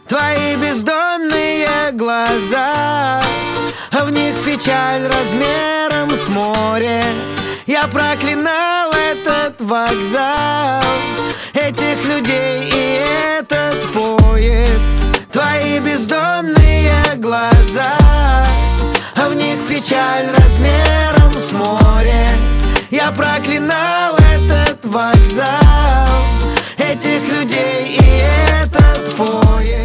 твои бездонные глаза, а в них печаль размером с море. Я проклинал этот вокзал, этих людей и этот поезд. Твои бездонные глаза, а в них печаль размером с море. Я проклинал этот вокзал, этих людей и этот поезд.